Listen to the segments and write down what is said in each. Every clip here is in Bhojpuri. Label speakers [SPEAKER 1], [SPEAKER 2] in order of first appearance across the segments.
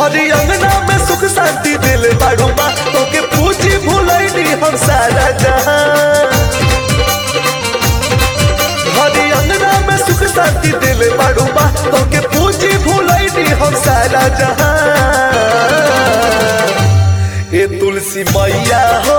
[SPEAKER 1] हरी अंगना में सुख शांति दिल बाड़ू माँ तोके पूजी भूलैनी हम सारा जहां। हरी अंगना में सुख शांति दिल बाड़ू माँ तोके पूजी भूलैनी हम सारा जहां। ए तुलसी मैया हो,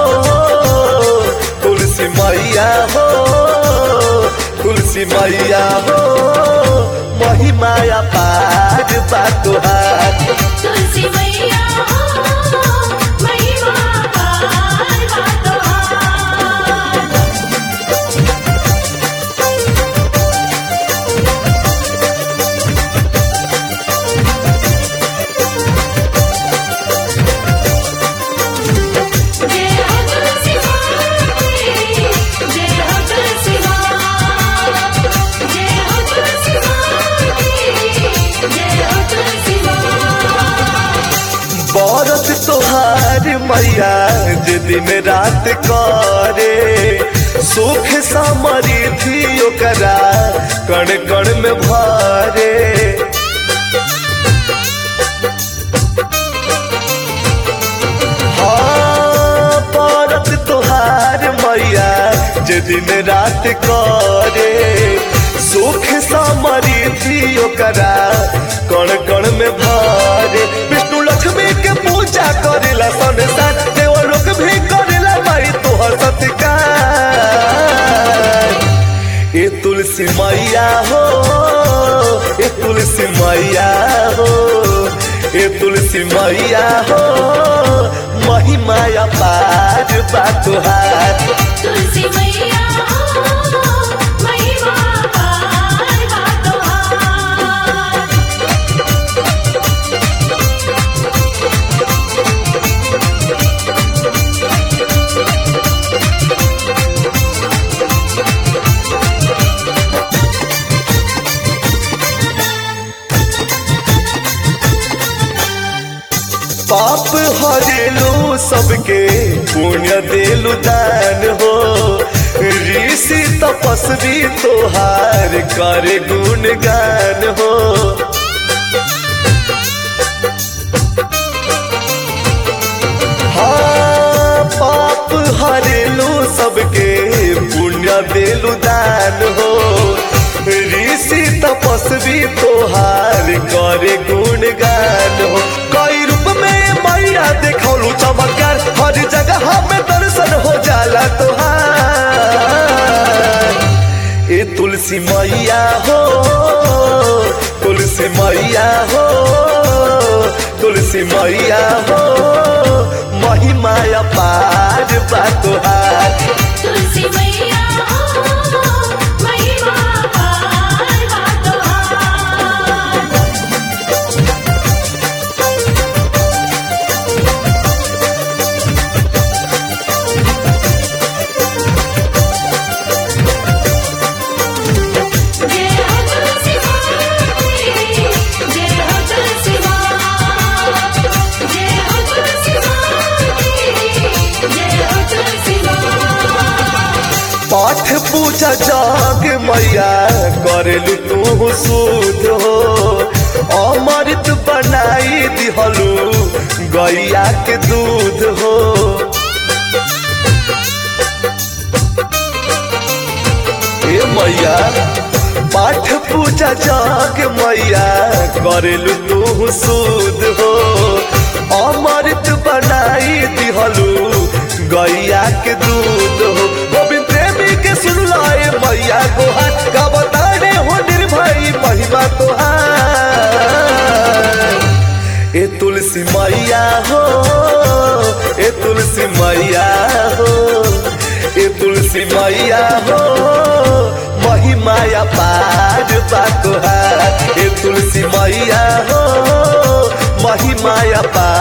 [SPEAKER 1] तुलसी मैया हो, तुलसी मैया हो, महिमाया पार बा तोहार।
[SPEAKER 2] तुलसी मैया हो, महिमा पार बा तोहार। जय हो तुलसी माँ की, जय हो तुलसी माँ, जय हो तुलसी माँ की, जय हो तुलसी माँ।
[SPEAKER 1] बरत तोहार मैया जे दिन रात करे, सुख समृद्धि ओकरा कण कण में भरे। हाँ, बरत तोहार मैया जे दिन रात करे, सुख समृद्धि ओकरा कण कण में भरे। विष्णु लक्ष्मी के पूजा करेला संसार, देवलोक भी करेला माई तोहर सत्कार। ए तुलसी मैया हो, ए तुलसी मैया हो, ए तुलसी मैया हो, महिमाया पार बा तोहार।
[SPEAKER 2] तुलसी मैया हो, महिमा पार बा तोहार।
[SPEAKER 1] पाप हरेलू सबके पुण्य देलु दान हो, ऋषि तपस्वी तोहार करे गुणगान हो। हाँ, पाप हरेलू सबके पुण्य देलु दान हो, ऋषि तपस्वी तोहार करे गुणगान हो। कई रूप में मैया देखौलू चमत्कार, हर जगह में दर्शन हो जाला तोहार। ए तुलसी मैया हो, तुलसी मैया हो, तुलसी मैया हो, महिमाया पार बा तोहार।
[SPEAKER 2] तुलसी मैया हो, महिमा पार बा तोहार। जय हो तुलसी माँ की, जय हो तुलसी माँ, जय हो तुलसी माँ की, जय हो तुलसी माँ।
[SPEAKER 1] पाठ पूजा जाग मैया करेलू तू सूद हो, अमृत बनाई दिहलू गैया के दूध हो। ए मैया पाठ पूजा जाग मैया करेलू तू सूद हो, अमृत बनाई दिहलू गैया के दूध हो। गोविंद प्रेमी के सुन लाए मैया गोहार, गावतारे हो निर्भय महिमा तोहार। ए तुलसी मैया हो, ए तुलसी मैया हो, ए तुलसी मैया हो, महिमाया पार बा तोहार। ए तुलसी मैया हो, महिमाया पार